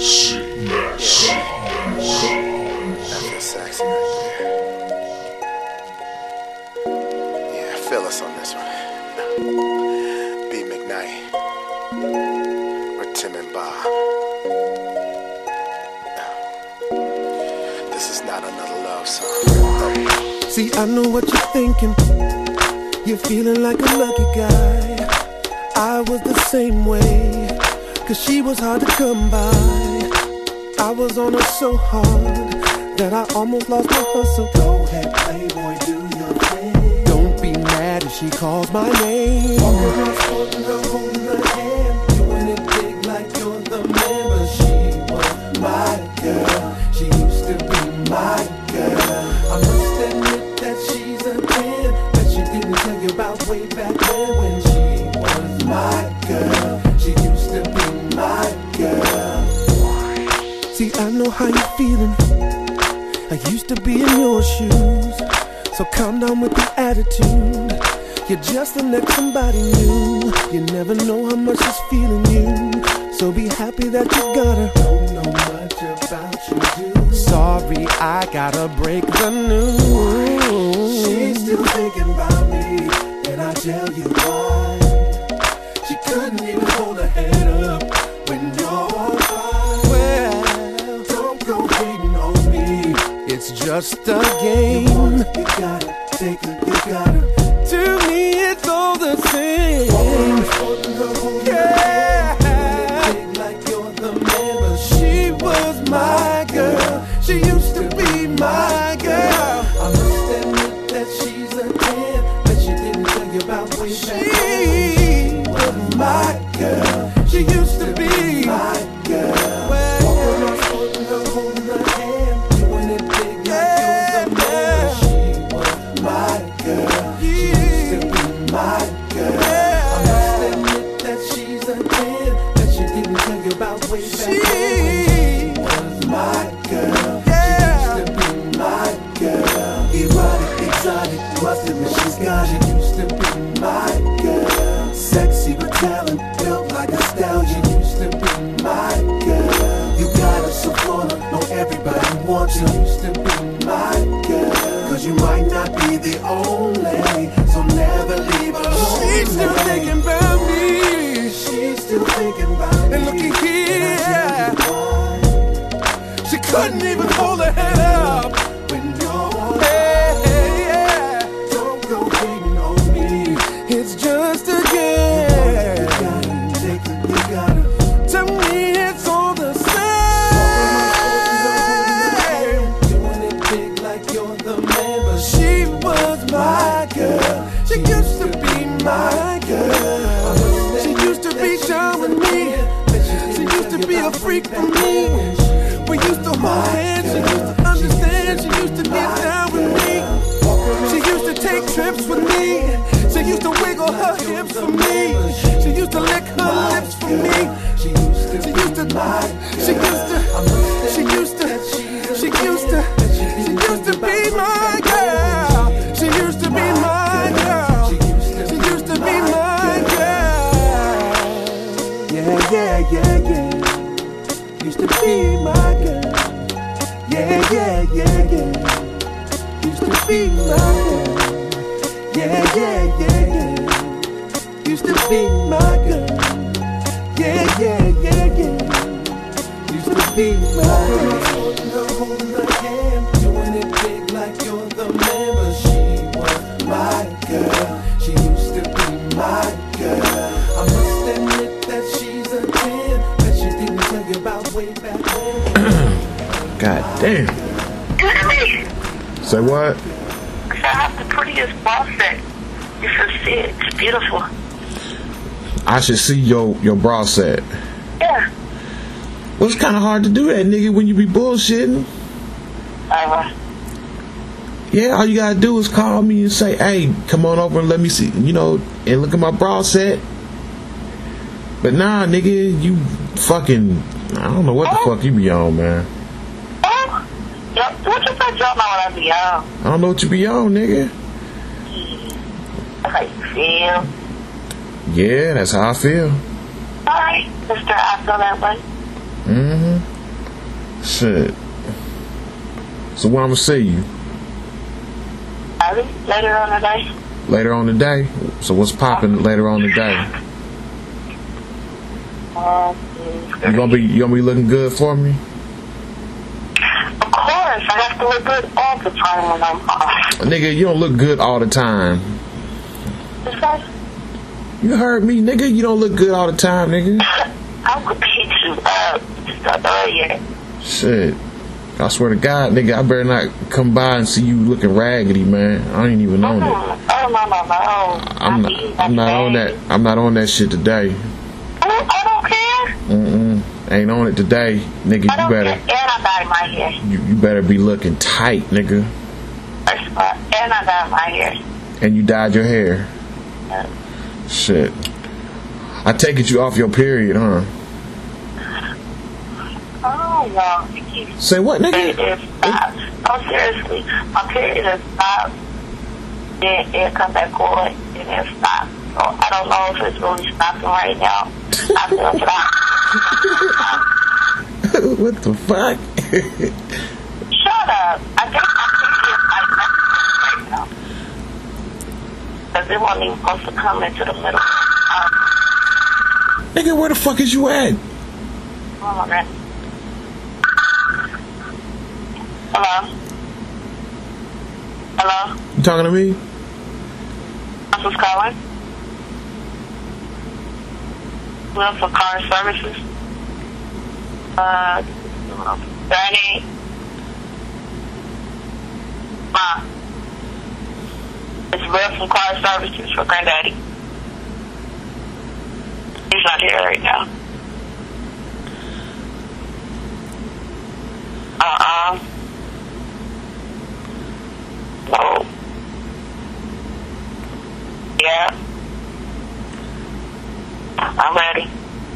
That's sexy right there. Yeah, feel us on this one. B. McKnight with Tim and Bob. This is not another love song. See, I know what you're thinking. You're feeling like a lucky guy. I was the same way, 'cause she was hard to come by. I was on her so hard that I almost lost my hustle. Go ahead, playboy, do your thing. Don't be mad if she calls my name. Walk around, holding her hand, doing it big like you're the man. But she was my girl. She used to be my girl. I must admit that she's a 10 that she didn't tell you about way back when she was my girl. She used to be my girl. See, I know how you're feeling. I used to be in your shoes. So calm down with the attitude. You're just the next somebody new. You never know how much she's feeling you. So be happy that you got her. Don't know much about you, dude. Sorry, I gotta break the news. She's still thinking about me, and I tell you why. She couldn't even hold her head up when you're all fine. Well, don't go hating on me. It's just a game. You gotta take it, you gotta. To me, it's all the same. Yeah. Like you're the man, but she was my girl. She used to be my girl. I must admit that she's a 10 that she didn't tell you about way back. She was my girl. She used to be my girl. Well, walking around, holding her hand, doing it big like you're the man. She was my girl. She used to be my girl. I must admit that she's a 10 that she didn't tell you about way back. She was my girl. She used to be my girl. Erotic, exotic, must admit she's got it. She used to be my girl. Sexy but talent, built like a stallion. She used to be my girl. You got a Savannah, know everybody wants you. She used to be my girl. 'Cause you might not be the only, so never leave her alone. She's still thinking about me. She's still thinking about me. And looky here, she couldn't even hold her head up when you're yeah. Don't go hating on me. It's just a game. You gotta take it, you gotta. To me, it's all the same. Doing it big like you're the man, but she was my girl. She used to be my girl. She used to be down with me. She used to be a freak for me. We used to hold hands. She used to understand. She used to get down with me. She used to take trips with me. She used to wiggle her hips for me. She used to lick her lips for me. She used to be my girl. She used to be my girl. She used to be my girl. Yeah, yeah, yeah, yeah. Used to be my girl. Yeah, yeah, yeah, yeah. Used to be my girl. Yeah, yeah, yeah, yeah. Used to be my girl. Yeah, yeah, yeah, yeah. Used to be my girl. Holding her hand, doing it big like you're the man. But she was my girl. She used to be my girl. I must admit that she's a 10 that she didn't tell you about way back when. God damn. Say what? I said, I have the prettiest ball set. You should see it. It's beautiful. I should see your bra set. Yeah. Well, it's kind of hard to do that, nigga, when you be bullshitting. Yeah, all you gotta do is call me and say, hey, come on over and let me see, and look at my bra set. But nah, nigga, you fucking, I don't know what the fuck you be on, man. What you say, y'all know what I be on? I don't know what you be on, nigga. That's how you feel. Yeah, that's how I feel. Alright, sister, I feel that way. Mm-hmm. Shit. So when I'm gonna see you? Later on today. Later on today? So what's popping later on today? You gonna be looking good for me? Of course, I have to look good all the time when I'm off. Nigga, you don't look good all the time. What's that? You heard me, nigga. You don't look good all the time, nigga. I would beat you up just earlier. Shit. I swear to God, nigga, I better not come by and see you looking raggedy, man. I ain't even on it. Oh, no. I'm not on that. I'm not on that shit today. I don't care. Ain't on it today, nigga. You better. And I dyed my hair. You better be looking tight, nigga. And I dyed my hair. And you dyed your hair. Yeah. Shit. I take it you off your period, huh? Oh, no. Say what, nigga? It stopped. No, seriously. My period has stopped. Then it come back on, and it stopped. So I don't know if it's really stopping right now. I feel that. What the fuck? Shut up. I think my period is like right now. Because it wasn't even supposed to come into the middle. Nigga, where the fuck is you at? Oh, my God. Hello? Hello? You talking to me? This is calling. Well, for car services. Danny. It's Will from car services for Granddaddy. He's not here right now. No. Yeah. I'm ready.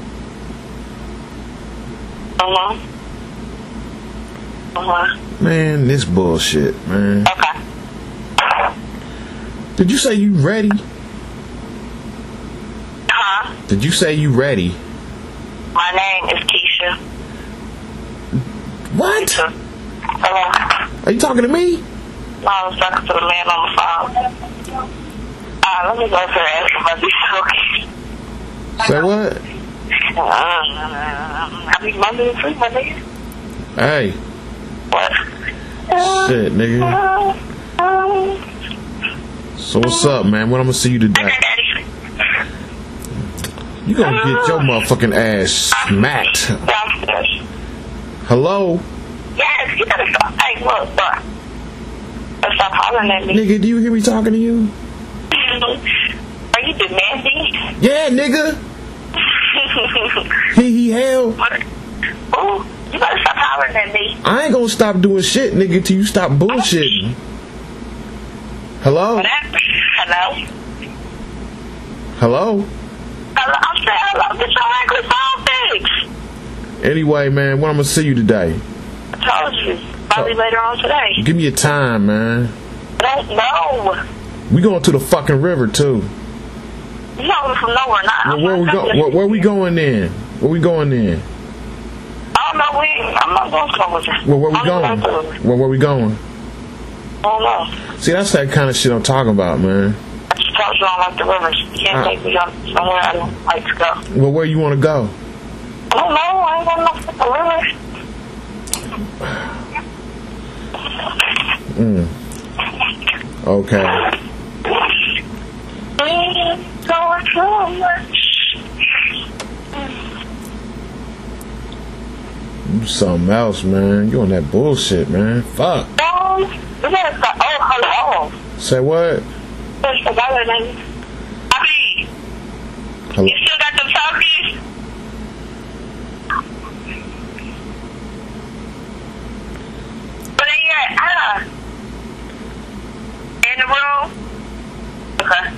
Man, this bullshit, man. Okay. Did you say you ready? Huh? Did you say you ready? My name is Keisha. What? Hello? Are you talking to me? No, I was talking to the man on the phone. Let me go to the ask about this. Say what? I be Monday and free, my nigga. Hey. What? Shit, nigga. So what's up, man? When I'm gonna see you today? You gonna get your motherfucking ass smacked. Hello? Yes, you gotta stop. Hey, look. Stop hollering at me. Nigga, do you hear me talking to you? Are you demanding? Yeah, nigga. He hell. Oh, you better stop hollering at me. I ain't gonna stop doing shit, nigga, till you stop bullshitting. Hello? Hello? Hello? I'm saying hello. Get your English phone fixed. Anyway, man, when I'm gonna see you today? I told you. Probably later on today. Give me a time, man. I don't know. We going to the fucking river, too. You know from nowhere now. Well, where we going then? Where we going then? I don't know. I'm not going somewhere. Well, where we going? Well, where we going? I don't know. See, that's that kind of shit I'm talking about, man. I just told you I don't like the rivers. You can't take me somewhere I don't like to go. Well, where you want to go? I don't know. I ain't got no fucking rivers. Okay. You something else, man. You on that bullshit, man. Fuck. Hello. Say what? Hello? You still got them talkies? Where they at? In the room? Okay.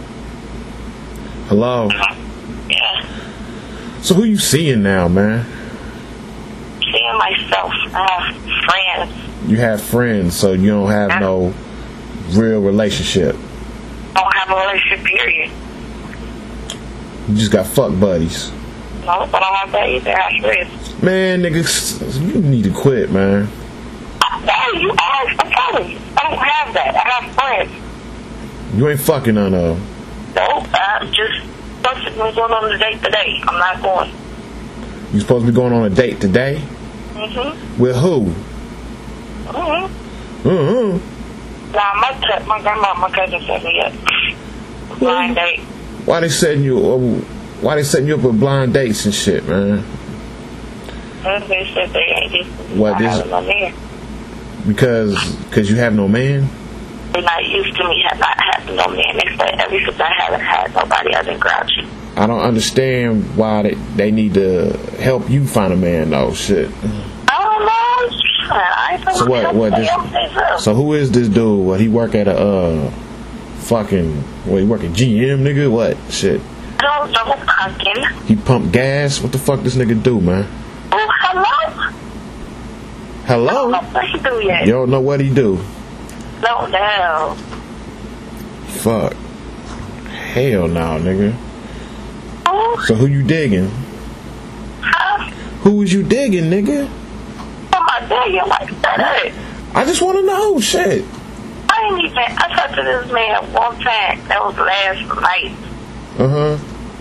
Hello? Yeah. So who you seeing now, man? Seeing myself. I have friends. You have friends, so you don't have no real relationship. I don't have a relationship, period. You just got fuck buddies. No, but I don't have that either. I stress. Man, nigga, you need to quit, man. Hey, you asked. I'm telling you. I don't have that. I have friends. You ain't fucking on No, I'm just supposed to be going on a date today. I'm not going. You supposed to be going on a date today? Mm-hmm. With who? Mm-hmm. Mm-hmm. Nah, my grandma, my cousin set me up. Blind date. Why they setting you up with blind dates and shit, man? They said they ain't just What, not this- having no man. Because you have no man? They're not used to me not having no man. They said ever since I haven't had nobody, I've been grouchy. I don't understand why they need to help you find a man though. Shit. I don't know. I ain't So so who is this dude? What, he work at a he work at GM, nigga? What? Shit. I don't know, pumpkin. He pump gas? What the fuck this nigga do, man? Oh, hello? I don't Hello? know what he do yet. You don't know what he do? No, no. Fuck. Hell no, nigga. Oh, So who you digging? huh? Who was you digging, nigga? Oh, my day, you're like that. I just want to know, shit. I ain't even, I talked to this man one time. That was last night. Uh-huh.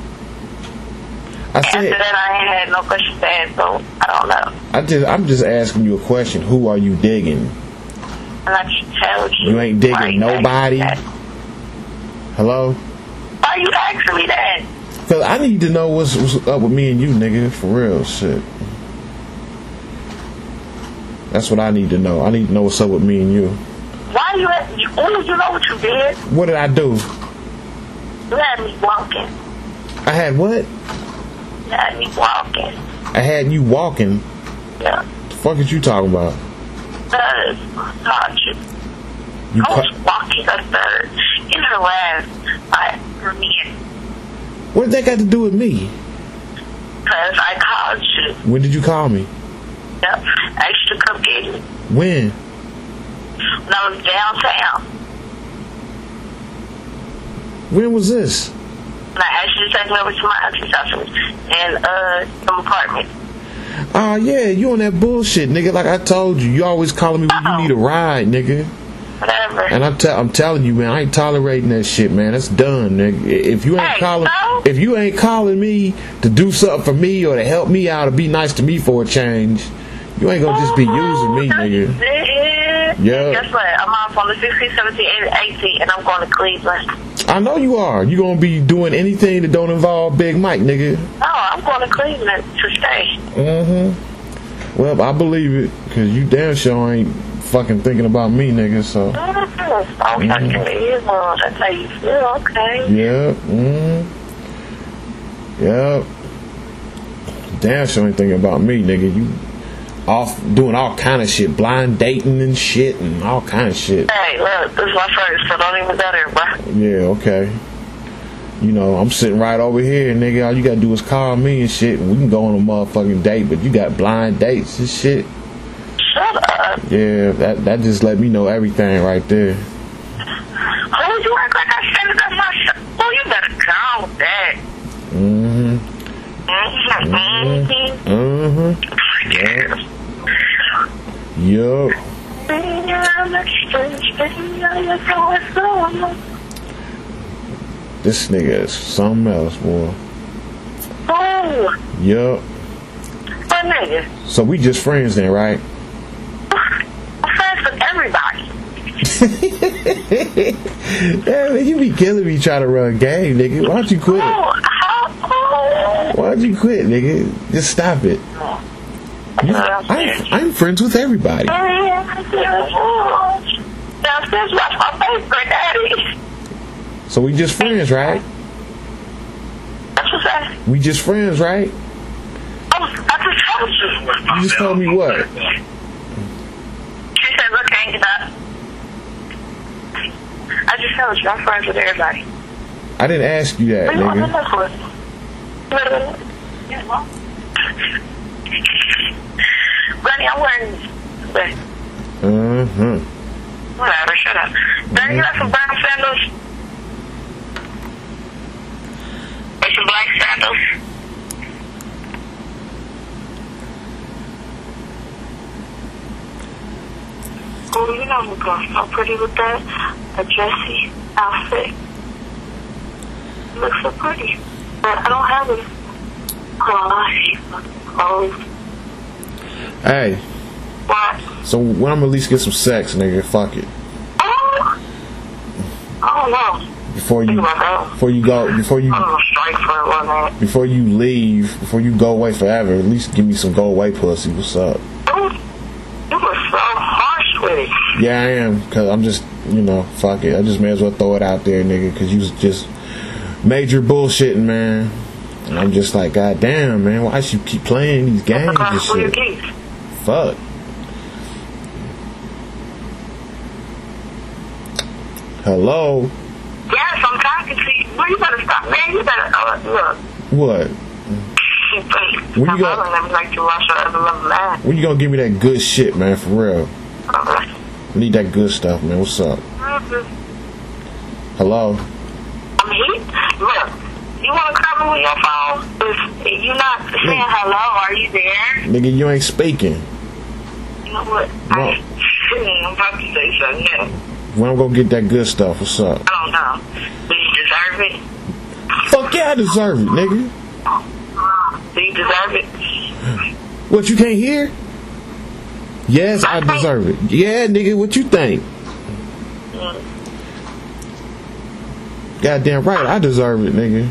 I After said, that, I ain't had no questions to ask, so I don't know. I'm just asking you a question. Who are you digging? And I just tell you. You ain't digging why you nobody? asking that? Hello? Why you asking me that? Cause I need to know what's up with me and you, nigga. For real, shit. That's what I need to know. I need to know what's up with me and you. Why you asking me? Oh, you know what you did? What did I do? You had me walking. I had what? You had me walking. I had you walking. Yeah. The fuck is you talking about? Because I taught you. You I was walking up there in her last by me. What did that got to do with me? Because I called you. When did you call me? Yep. I used to come get me When? when I was downtown. When was this? And I asked you to take me over to my auntie's house and some apartment. Oh yeah, you on that bullshit, nigga. Like I told you, you always calling me when you need a ride, nigga. Whatever. And I'm telling you, man, I ain't tolerating that shit, man. That's done, nigga. If you ain't calling me to do something for me or to help me out or be nice to me for a change, you ain't gonna just be using me, nigga. Yeah. Guess what? I'm off on the 16th, 17th, and 18th, and I'm going to Cleveland. I know you are. You gonna be doing anything that don't involve Big Mike, nigga. No, I'm going to Cleveland to stay. Mm-hmm. Well, I believe it, cause you damn sure ain't fucking thinking about me, nigga. So. Okay, that's how you feel. Okay. Yeah. Mm-hmm. Yep. Damn sure ain't thinking about me, nigga. You off doing all kind of shit, blind dating and shit, and all kind of shit. Hey, look, this is my first, so don't even go there, bro. Yeah, okay. You know, I'm sitting right over here, nigga. All you gotta do is call me and shit, and we can go on a motherfucking date. But you got blind dates and shit. Shut up. Yeah, that just let me know everything right there. Oh, you act like I said it on my show. Oh, you better calm with that. Mm-hmm. Mm-hmm. Mm-hmm. Yup. This nigga is something else, boy. Oh, Yup. what nigga? So we just friends then, right? I'm friends with everybody. Yeah, man, you be killing me trying to run game, nigga. Why don't you quit it? Why don't you quit, nigga? Just stop it. I'm friends with everybody. Downstairs, watch my face, granddaddy. So we just friends, right? That's what I said. We just friends, right? I just told you. You just told me what? She said, look, hang it up. I just told you, I'm friends with everybody. I didn't ask you that, What do you want to nigga. know for? Granny, I'm wearing this. Uh-huh. Whatever, shut up. Granny, you got some brown sandals? And some black sandals? Oh, you know who's going so pretty with that? A dressy outfit. It looks so pretty. But I don't have it. Clothes. Hey. What? So when I'm at least get some sex, nigga, fuck it. Oh no. Before you leave, before you go away forever, at least give me some go away pussy. What's up? You were so harsh with it. Yeah, I am, cause I'm just, fuck it. I just may as well throw it out there, nigga, cause you was just major bullshitting, man. And I'm just like, god damn, man, why should you keep playing these games and shit? Fuck. Hello? Yes, I'm talking to you. Well, you better stop, man. You better, look. What? When you gonna give me that good shit, man, for real? I need that good stuff, man. What's up? Hello? Look, you wanna call me with your phone? If you're not saying hello, are you there? Nigga, you ain't speaking. You know what? I'm about to say something new. When I'm gonna get that good stuff, what's up? I don't know. Do you deserve it? Fuck yeah, I deserve it, nigga. Do you deserve it? What, you can't hear? Yes, I deserve it. Yeah, nigga, what you think? Goddamn right, I deserve it, nigga.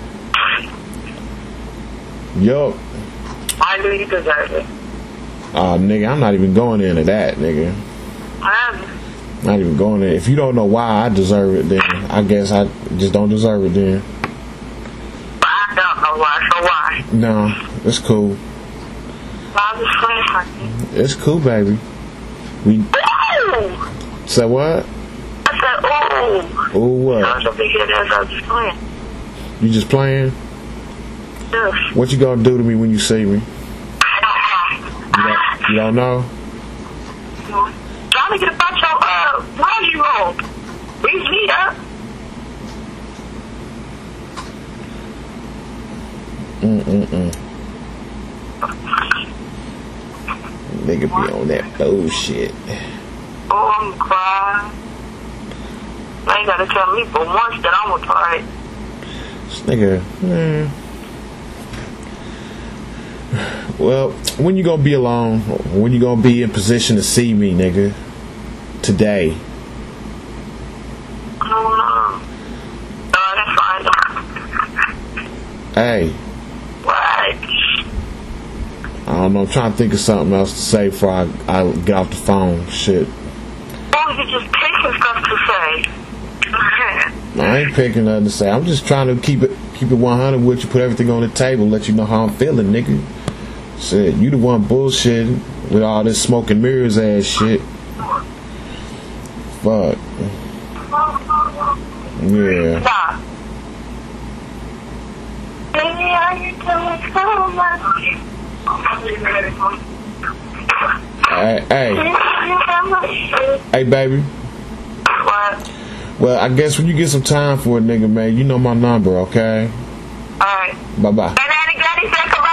Yup. Why do you deserve it? Nigga, I'm not even going into that, nigga. Not even going there. If you don't know why I deserve it, then I guess I just don't deserve it then. I don't know why, so why? No, it's cool. I'm just playing fucking. It's cool, baby. We say what? I said, ooh. Ooh, what? I was a big head ass, I was just playing. You just playing? Yes. What you gonna do to me when you see me? You don't know? Trying to get about your laundry room. Reach me up. Nigga be on that bullshit. Oh, I'm crying. I ain't gotta tell me for once that I'm retarded. This nigga, Well, when you gonna be alone? When you gonna be in position to see me, nigga? Today. I don't know. No, I didn't find him. Hey. What? I don't know. I'm trying to think of something else to say before I get off the phone. Shit. Oh, you're just picking stuff to say. I ain't picking nothing to say. I'm just trying to keep it 100 with you. Put everything on the table. Let you know how I'm feeling, nigga. Shit, you the one bullshitting with all this smoke and mirrors ass shit. Fuck. Yeah. Stop. Baby, are you doing so much? Hey, baby. What? Well, I guess when you get some time for it, nigga, man, you know my number, okay? Alright. Bye-bye. Daddy said goodbye.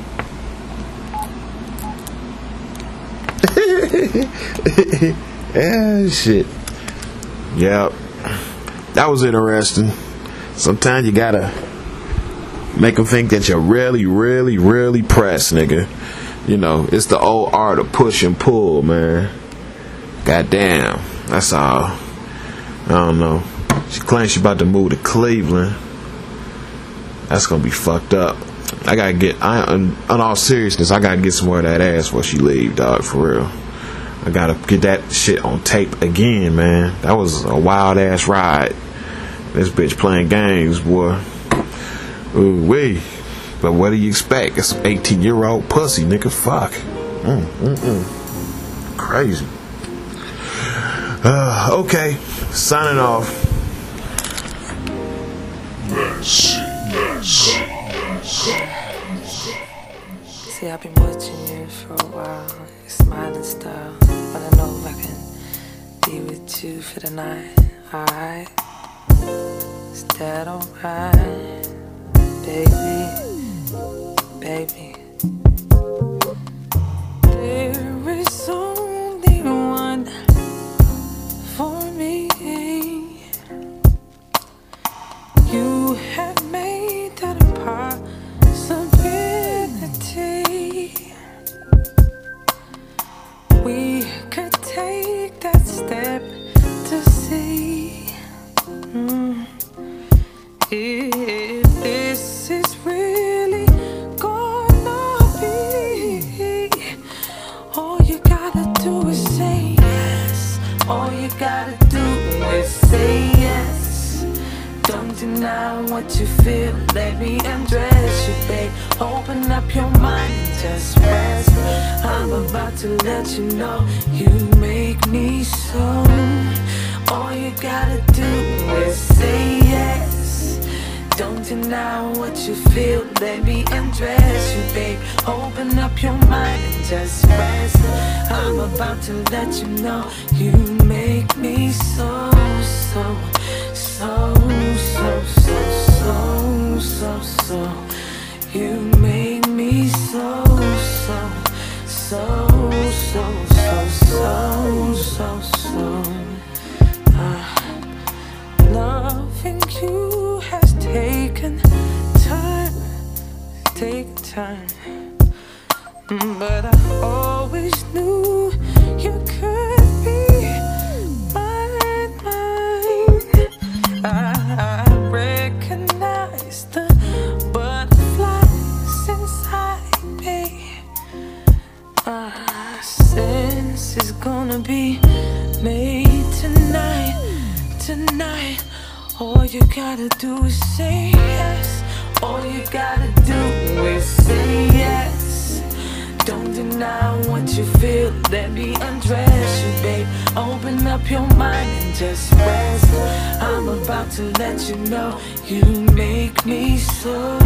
Yeah, shit. Yep. That was interesting. Sometimes you gotta make them think that you're really, really, really pressed, nigga. You know, it's the old art of push and pull, man. Goddamn. That's all. I don't know. She claims she about to move to Cleveland. That's gonna be fucked up. I gotta get, in all seriousness, I gotta get some more of that ass before she leave, dog, for real. I gotta get that shit on tape again, man. That was a wild ass ride. This bitch playing games, boy. Ooh wee. But what do you expect? It's an 18-year-old pussy, nigga. Fuck. Crazy. Okay. Signing off. See, I've been watching you for a while, your smiling style, but I know I can be with you for the night, alright? Is that alright, baby, baby? There is only one what you feel. Let me undress you, babe. Open up your mind and just rest. I'm about to let you know you make me so. All you gotta do is say yes. Don't deny what you feel. Let me undress you, babe. Open up your mind and just rest. I'm about to let you know you make me so, so, so, so, so, so, so, so. You make me so, so, so, so, so, so, so, so. Loving you has taken time, but I always knew you could be mine. I recognize the butterflies inside me. Sense is gonna be made tonight. All you gotta do is say yes. All you gotta do is say yes. Don't deny what you feel. Let me undress you, babe. Open up your mind and just rest. I'm about to let you know you make me so.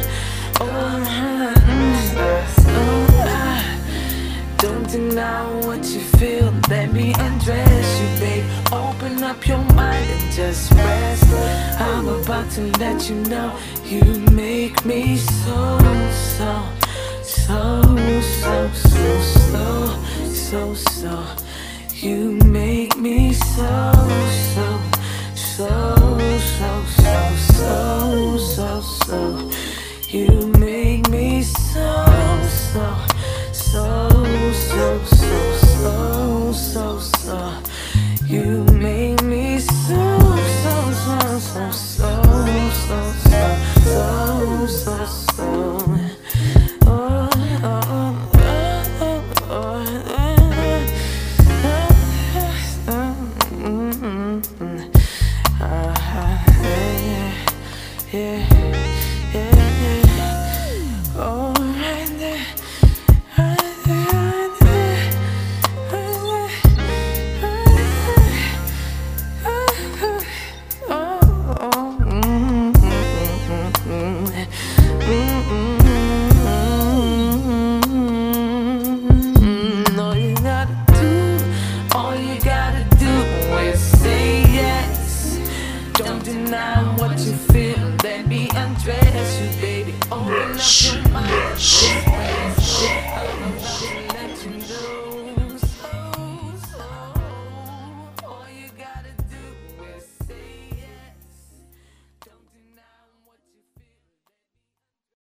Don't deny what you feel. Let me undress you, babe. Open up your mind and just rest. I'm about to let you know you make me so, so, so, so, so, so, so, so. You make me so, so, so, so, so, so, so, so. You make me so, so, so, so, so, so, so. You make me so, so, so, so, so, so, so, so, so. Oh, oh, oh, yeah. Oh, right there. Yes.